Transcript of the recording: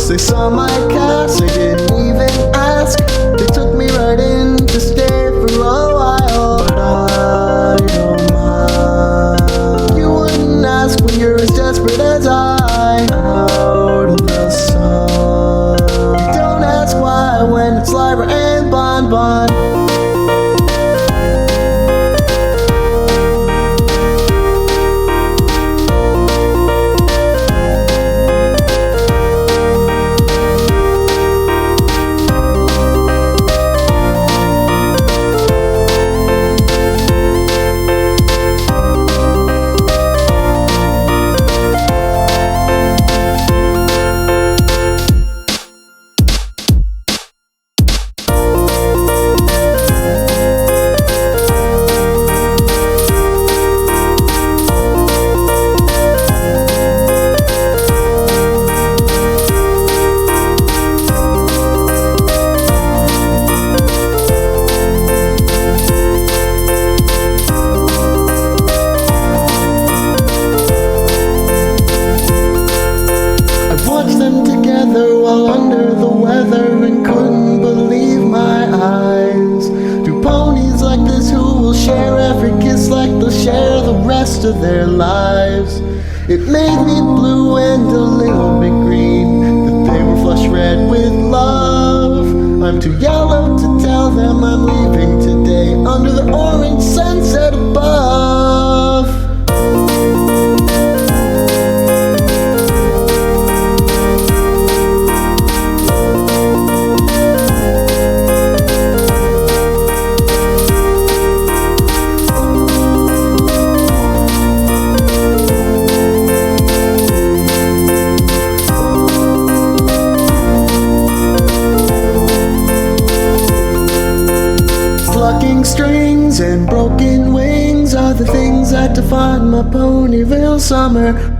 They saw my cast, they didn't even ask. They took me right in to stay for a while. But I don't mind. You wouldn't ask when you're as desperate as I. Out of the sun. Don't ask why when it's Lyra and Bon Bon. While under the weather and couldn't believe my eyes. Do ponies like this who will share every kiss like they'll share the rest of their lives. It made me blue and a little bit green, that they were flush red with love. I'm too yellow to tell them I'm leaving today under the orange sunset above. Plucking strings and broken wings are the things that define my Ponyville summer.